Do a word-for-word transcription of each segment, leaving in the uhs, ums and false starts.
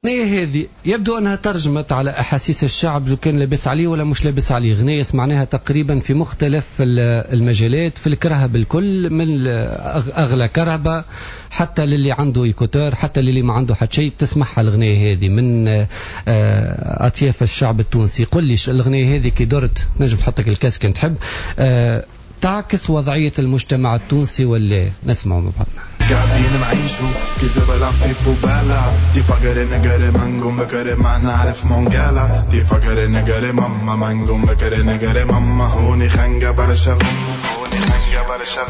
الغنية هذه يبدو أنها ترجمت على أحاسيس الشعب، جو كان لابس عليه ولا مش لابس عليه. غنية سمعناها تقريبا في مختلف المجالات، في الكرهة بالكل، من أغلى كرهبة حتى للي عنده إيكوتور، حتى للي ما عنده حتى شيء تسمعها الغنية هذه من أطياف الشعب التونسي. قل لي الغنية هذه كي درت نجم تحطك الكاس كنت تحب تعكس وضعية المجتمع التونسي ولا نسمعه من بعضنا؟ قاعدين نعيشو كذا في بوبالا تفكر نقري مانجو مكري ما نعرف مونجالا تفكر نقري ماما مانجو مكري نقري ماما هوني خنقة برشا هوني خنقة برشا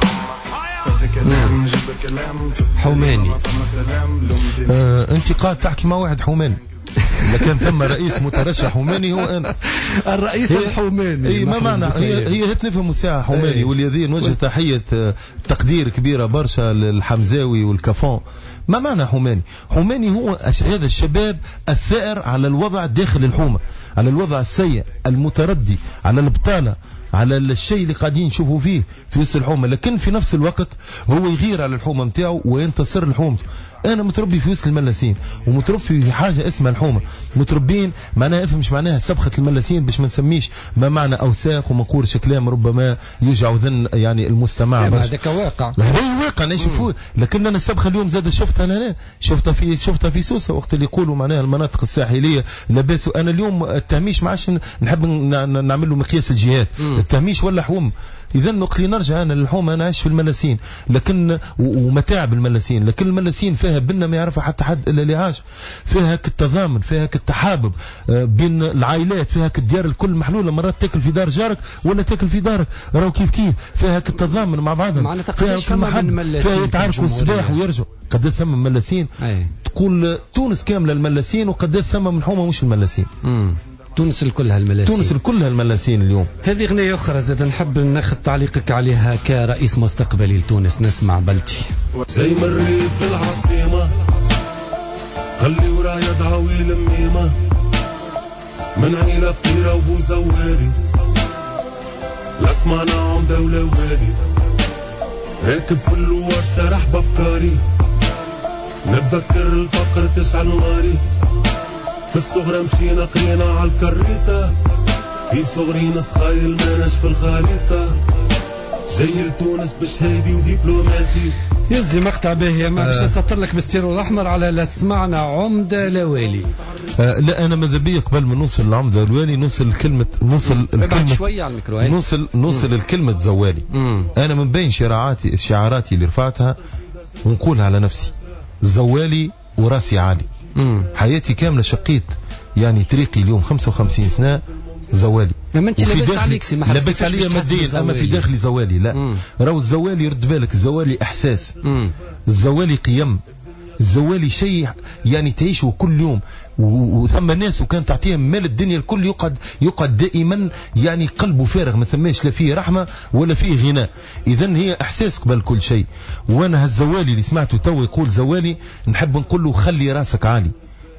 حوماني. آه، انت قاعد تحكي مع واحد حوماني. لكن ثم رئيس مترشح حوماني هو انا الرئيس الحوماني. اي ما معنى هي هي نفهم الساعه حوماني، والذي نوجه تحيه تقدير كبيره برشا للحمزاوي والكافون. ما معنى حوماني؟ حوماني هو هذا الشباب الثائر على الوضع داخل الحومه، على الوضع السيء المتردي، على البطاله، على الشيء اللي قاعدين نشوفوا فيه في وسط الحومه، لكن في نفس الوقت هو يغير على الحومه نتاعو وينتصر لحومته. انا متربي في وسط الملاسين ومتربي في حاجه اسمها الحومه، متربين معناها افهمش معناها سبخه الملاسين باش ما نسميش ما معنى اوساخ وما نقولش كلام ربما يوجع ذن يعني المستمع. هذاك واقع، هذا واقع نشوفوه. لكن انا السبخه اليوم زاد شفتها انا شفتها في شفتها في سوسه وقت اللي يقولوا معناها المناطق الساحليه لاباس. انا اليوم التهميش ما عادش نحب نعمل له مقياس الجهات، التهميش ولا حوم. اذا وقت اللي نرجع انا للحومه انا عايش في الملاسين لكن ومتاعب الملاسين، لكن الملاسين فيها بنا ما يعرفها حتى حد الا اللي عاش فيها، كالتضامن فيها، كالتحابب بين العائلات فيها، كالديار الكل محلوله. مرات تاكل في دار جارك ولا تاكل في دارك راهو كيف كيف فيها، كالتضامن مع بعضهم فيها، في المحبه فيها، يتعاركوا الصباح ويرجعوا. قد ثم ملاسين تقول تونس كامله الملاسين، وقد ثم من الحومه مش الملاسين. امم تونس الكلها الملاسين، تونس الكلها الملاسين اليوم. هذه أغنية أخرى زاد نحب ناخذ تعليقك عليها كرئيس مستقبلي لتونس. نسمع بلتي. زي مريت بالعاصمة خلي ورايا دعاوي الميمة من عيلة بطيرة وبو زوالي لا سمعنا عمدة ولا والي راكب في اللوار سرح بفكاري نتذكر الفقر تشعل ناري في الصغرى مشينا خلينا عالكريتة في صغري نسخايل ماناش في الخليطة جاي لتونس بشهادي ودبلوماتي. يزي مقطع باهي ما باش نسطر لك بالستيرو الاحمر على لا سمعنا عمده لا والي. آه لا انا ماذا بيا قبل ما نوصل لعمده الوالي نوصل الكلمه نوصل الكلمه شويه على الميكرو نوصل نوصل الكلمه زوالي. مم. انا من بين شعاراتي الشعاراتي اللي رفعتها ونقولها على نفسي زوالي وراسي عالي. مم. حياتي كامله شقيت يعني طريقي اليوم خمسة وخمسين سنه زوالي. ما انت لابس عليك سي محمد لابس عليا ماديا اما في داخلي زوالي لا. راهو الزوالي يرد بالك الزوالي احساس. مم. الزوالي قيم، الزوالي شيء يعني تعيشه كل يوم، وثم ناس وكان تعطيهم مال الدنيا الكل يقعد يقعد دائما يعني قلبه فارغ ما ثماش لا فيه رحمه ولا فيه غناء. اذا هي احساس قبل كل شيء. وانا هالزوالي اللي سمعته تو يقول زوالي نحب نقول له خلي راسك عالي،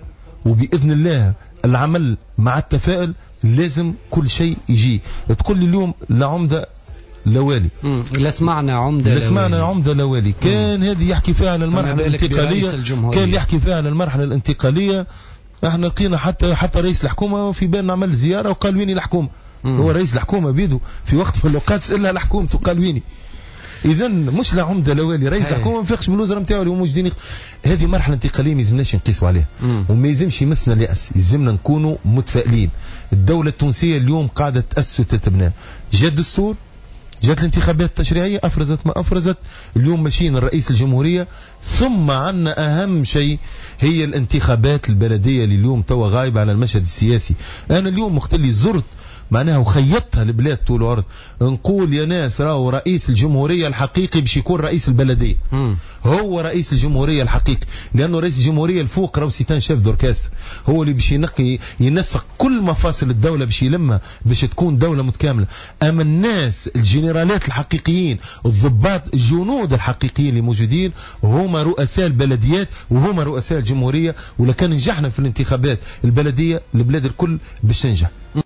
وباذن الله العمل مع التفاؤل لازم كل شيء يجي. تقول لي اليوم لا عمده لوالي لا سمعنا عمده لا سمعنا عمده لوالي كان هذه يحكي فيها على المرحله الانتقاليه، كان يحكي فيها على المرحله الانتقاليه. احنا لقينا حتى حتى رئيس الحكومه في بالنا عمل زياره وقال ويني الحكومه. هو رئيس الحكومه بيدو في وقت من الاوقات سالها الحكومه وقال ويني. اذا مش لا عمده لوالي رئيس الحكومه ما فيقش من الوزراء نتاعو اللي هما موجودين. هذه مرحله انتقاليه ما يلزمناش نقيسوا عليها وما يلزمش يمسنا الياس، يلزمنا نكونوا متفائلين. الدوله التونسيه اليوم قاعده تاسس وتتبنى، جاء الدستور، جات الانتخابات التشريعيه افرزت ما افرزت، اليوم ماشيين الرئيس الجمهوريه، ثم عندنا اهم شيء هي الانتخابات البلديه اللي اليوم توا غايبه على المشهد السياسي. انا اليوم وقت اللي زرت معناها وخيطتها البلاد طول الارض نقول يا ناس راهو رئيس الجمهوريه الحقيقي باش يكون رئيس البلديه. مم. هو رئيس الجمهوريه الحقيقي لانه رئيس الجمهوريه الفوق راهو سيتان شيف دوركاستر، هو اللي باش ينقي ينسق كل مفاصل الدوله باش يلمها باش تكون دوله متكامله. اما الناس الجنرالات الحقيقيين الضباط الجنود الحقيقيين اللي موجودين هما رؤساء البلديات وهما رؤساء الجمهوريه. ولكن نجحنا في الانتخابات البلديه البلاد الكل باش تنجح.